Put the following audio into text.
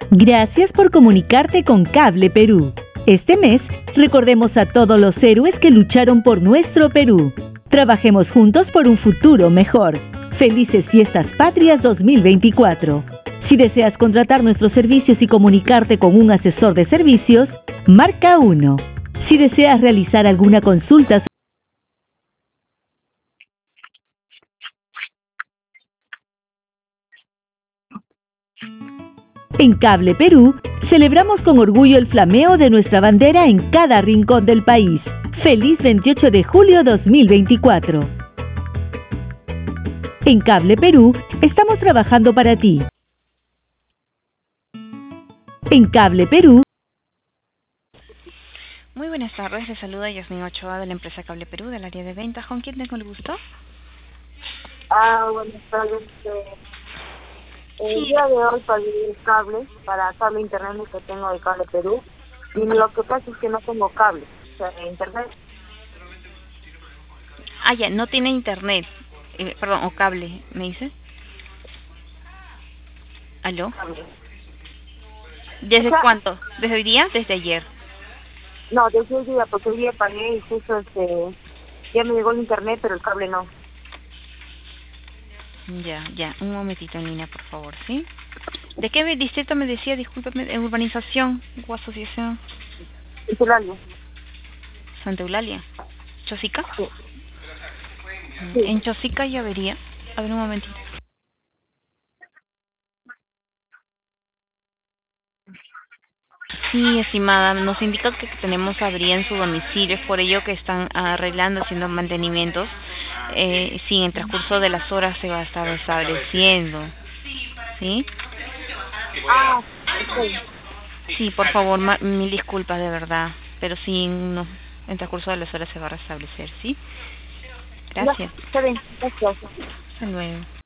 Gracias por comunicarte con Cable Perú. Este mes, recordemos a todos los héroes que lucharon por nuestro Perú. Trabajemos juntos por un futuro mejor. Felices Fiestas Patrias 2024. Si deseas contratar nuestros servicios y comunicarte con un asesor de servicios, marca 1. Si deseas realizar alguna consulta, en Cable Perú, celebramos con orgullo el flameo de nuestra bandera en cada rincón del país. ¡Feliz 28 de julio 2024! En Cable Perú, estamos trabajando para ti. En Cable Perú. Muy buenas tardes, les saluda Yasmin Ochoa de la empresa Cable Perú, del área de ventas. ¿Con quién tengo el gusto? Buenas tardes. El día de hoy pagué el cable para cable internet que tengo de Cable Perú, y lo que pasa es que no tengo cable, o sea, internet. Ah, ya, no tiene internet, perdón, o cable, ¿me dice? ¿Aló? Cable. ¿Desde O sea, cuánto? ¿Desde hoy día? ¿Desde ayer? No, desde el día, porque hoy día pagué y justo ya me llegó el internet, pero el cable no. Ya, un momentito en línea, por favor, ¿sí? ¿De qué distrito me decía, discúlpeme, urbanización o asociación? ¿Titulario? Santa Eulalia. ¿Chosica? Sí. Sí. En Chosica ya vería. A ver, un momentito. Sí, estimada, nos indica que tenemos avería en su domicilio, es por ello que están arreglando, haciendo mantenimientos. Sí, en el transcurso de las horas se va a estar restableciendo, ¿sí? Ok. Sí, por favor, mil disculpas de verdad, pero sí, no, en el transcurso de las horas se va a restablecer, ¿sí? Ya, Gracias. está bien, gracias. Hasta luego.